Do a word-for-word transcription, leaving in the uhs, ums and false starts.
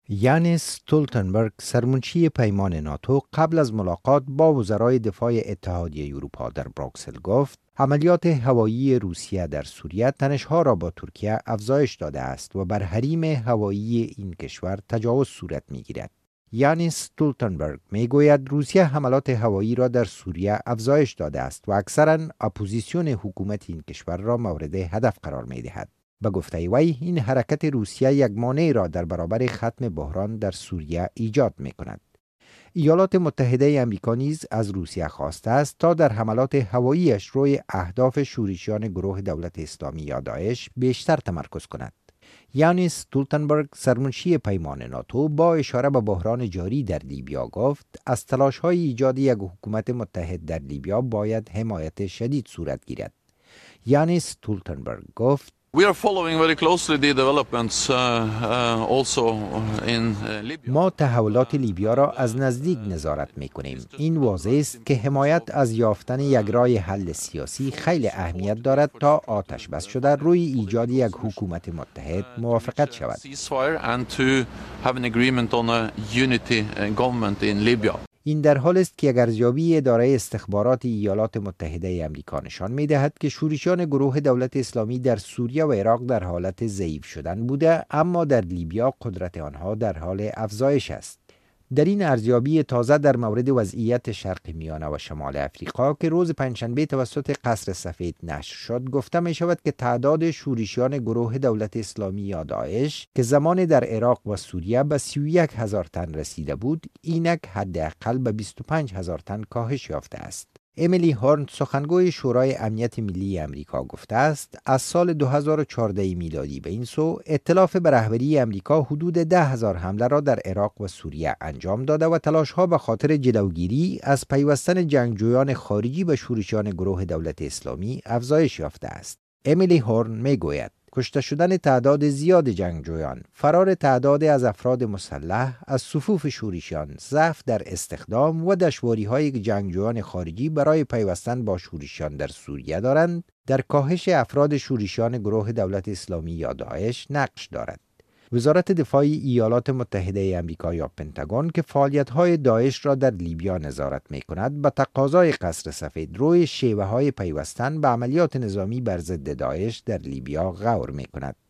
یانس استولتنبرگ سرمنشی پیمان ناتو قبل از ملاقات با وزرای دفاع اتحادیه اروپا در بروکسل گفت عملیات هوایی روسیه در سوریه تنش‌ها را با ترکیه افزایش داده است و بر حریم هوایی این کشور تجاوز صورت می‌گیرد. یانس استولتنبرگ میگوید روسیه حملات هوایی را در سوریه افزایش داده است و اکثراً اپوزیسیون حکومت این کشور را مورد هدف قرار می‌دهد. به گفته وی این حرکت روسیه یک مانع را در برابر ختم بحران در سوریه ایجاد می کند. ایالات متحده آمریکا نیز از روسیه خواسته است تا در حملات هواییش روی اهداف شورشیان گروه دولت اسلامی یا داعش بیشتر تمرکز کند. یانس استولتنبرگ سرمنشی پیمان ناتو با اشاره به بحران جاری در لیبیا گفت از تلاش‌های ایجاد یک حکومت متحد در لیبیا باید حمایت شدید صورت گیرد. یانس استولتنبرگ گفت We are following very closely the developments uh, uh, also in uh, Libya. ما تحولات لیبیا را از نزدیک نظارت می‌کنیم. این واضح است که حمایت از یافتن یک راه حل سیاسی خیلی اهمیت دارد تا آتش بس شده روی ایجاد یک حکومت متحد موافقت شود. Ceasefire and to have an agreement on a unity government in Libya. این در حال است که یک ارزیابی اداره استخبارات ایالات متحده آمریکا نشان می‌دهد که شورشیان گروه دولت اسلامی در سوریه و عراق در حالت ضعیف شدن بوده، اما در لیبیا قدرت آنها در حال افزایش است. در این ارزیابی تازه در مورد وضعیت شرق میانه و شمال افریقا که روز پنجشنبه توسط قصر سفید نشر شد گفته می شود که تعداد شورشیان گروه دولت اسلامی یا داعش که زمان در عراق و سوریه به سی و یک هزار تن رسیده بود اینک حداقل به بیست و پنج هزار تن کاهش یافته است. امیلی هورن سخنگوی شورای امنیت ملی آمریکا گفته است از سال دو هزار و چهارده میلادی به این سو ائتلاف به رهبری آمریکا حدود ده هزار حمله را در عراق و سوریه انجام داده و تلاش‌ها به خاطر جلوگیری از پیوستن جنگجویان خارجی به شورشیان گروه دولت اسلامی افزایش یافته است. امیلی هورن میگوید کشته شدن تعداد زیاد جنگجویان، فرار تعداد از افراد مسلح از صفوف شورشیان، ضعف در استخدام و دشواری‌هایی که جنگجویان خارجی برای پیوستن با شورشیان در سوریه دارند، در کاهش افراد شورشیان گروه دولت اسلامی یا داعش نقش دارد. وزارت دفاع ایالات متحده آمریکا یا پنتاگون که فعالیت‌های داعش را در لیبیا نظارت می‌کند، به تقاضای قصر سفید روی شیوه‌های پیوستن به عملیات نظامی بر ضد داعش در لیبیا غور می‌کند.